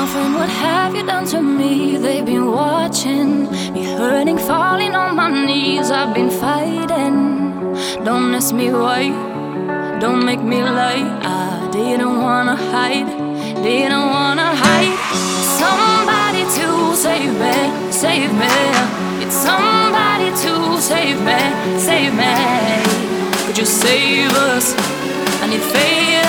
friend, what have you done to me? They've been watching me hurting, falling on my knees. I've been fighting. Don't ask me why, don't make me lie. I didn't wanna hide, didn't wanna hide. Somebody to save me, save me. It's somebody to save me, save me. Could you save us? I need faith.